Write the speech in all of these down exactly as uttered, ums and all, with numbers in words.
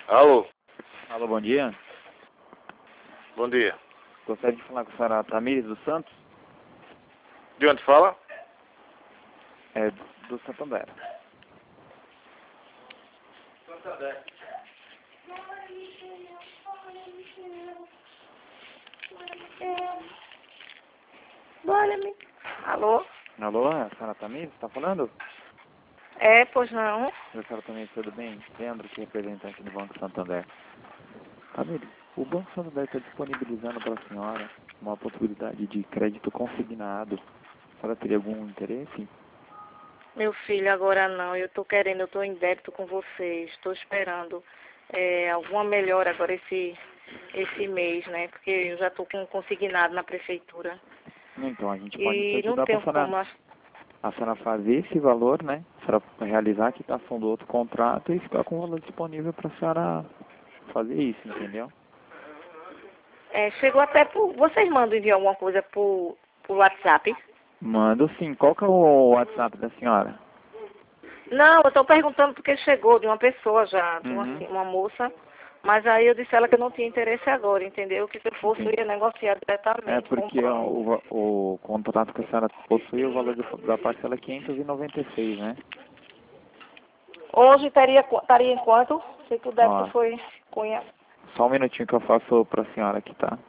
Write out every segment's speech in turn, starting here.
Alô, Alô, bom dia. bom dia. Gostaria de falar com a senhora Tamires dos Santos, De onde fala? é, do Santander. Santander. Olha-me. Alô? Alô, é a senhora Tamires, está falando? É, pois não. Oi, senhora Tamires, tudo bem? Leandro, que é representante do Banco Santander. Tamires, o Banco Santander está disponibilizando para a senhora uma possibilidade de crédito consignado. A senhora teria algum interesse? Meu filho, agora não. Eu tô querendo, eu tô em débito com vocês. Estou esperando é, alguma melhora agora esse, esse mês, né? Porque eu já tô com consignado na prefeitura. Então, a gente pode te E não ajudar para a tenho como... senhora, a senhora fazer esse valor, né? A senhora realizar a quitação do outro contrato e ficar com o valor disponível para a senhora fazer isso, entendeu? É, chegou até por... Vocês mandam enviar alguma coisa por, por WhatsApp? Mando sim. Qual que é o WhatsApp da senhora? Não, eu tô perguntando porque chegou de uma pessoa já, de uma, Uhum. uma moça. Mas aí eu disse a ela que eu não tinha interesse agora, entendeu? Que se eu fosse eu ia negociar diretamente É com o porque banco. o, o, o contrato que a senhora possui, o valor do- da parcela é quinhentos e noventa e seis, né? Hoje teria, qu- estaria em quanto? Se que o débito Ó, foi cunha. só um minutinho que eu faço pra senhora aqui, tá?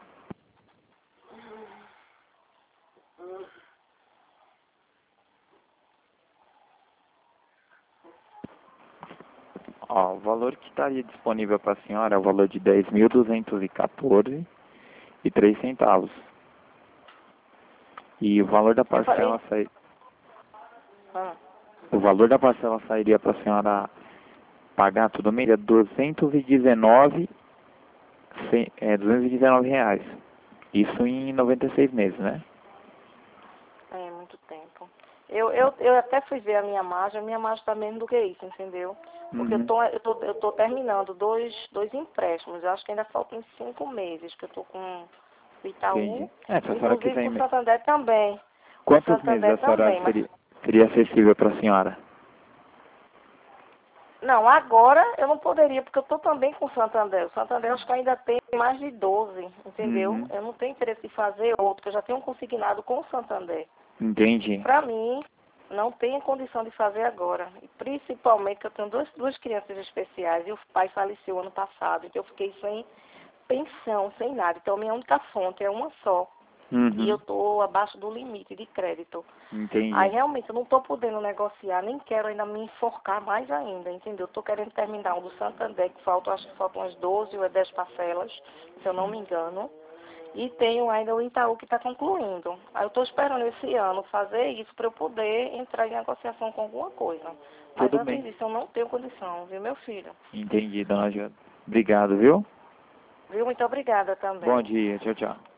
Ó, o valor que estaria disponível para a senhora é o valor de dez mil duzentos e quatorze e três centavos. E o valor da Eu falei. parcela sai, Ah, o valor da parcela sairia para a senhora pagar tudo mês é duzentos e dezenove, ce- é, duzentos e dezenove reais. Isso em noventa e seis meses, né? é muito tempo. Eu, eu, eu até fui ver a minha margem, a minha margem está menos do que isso, entendeu? Porque eu Uhum. tô, eu tô, eu tô terminando dois, dois empréstimos. Eu acho que ainda faltam cinco meses que eu tô com o Itaú, Entendi. É, se a senhora inclusive quiser... com o eme- Santander também. Com o Quantos meses Santander a senhora também, mas seria, seria acessível para a senhora? não, agora eu não poderia, porque eu estou também com o Santander. O Santander acho que ainda tem mais de doze, entendeu? Uhum. Eu não tenho interesse em fazer outro, porque eu já tenho um consignado com o Santander. Entendi. Para mim, não tenho condição de fazer agora. E principalmente que eu tenho duas, duas crianças especiais e o pai faleceu ano passado, então eu fiquei sem pensão, sem nada. Então minha única fonte é uma só. E eu Uhum. estou abaixo do limite de crédito. Aí Entendi. realmente eu não estou podendo negociar, nem quero ainda me enforcar mais ainda, entendeu? Estou querendo terminar um do Santander, que faltam, acho que faltam umas doze ou dez parcelas, se eu não me engano. E tenho ainda o Itaú que está concluindo. Aí eu estou esperando esse ano fazer isso para eu poder entrar em negociação com alguma coisa. Mas Tudo antes bem. disso eu não tenho condição, viu, meu filho? Entendi, dona Jana. Obrigado, viu? Viu? Muito obrigada Bom também. dia. Tchau, tchau.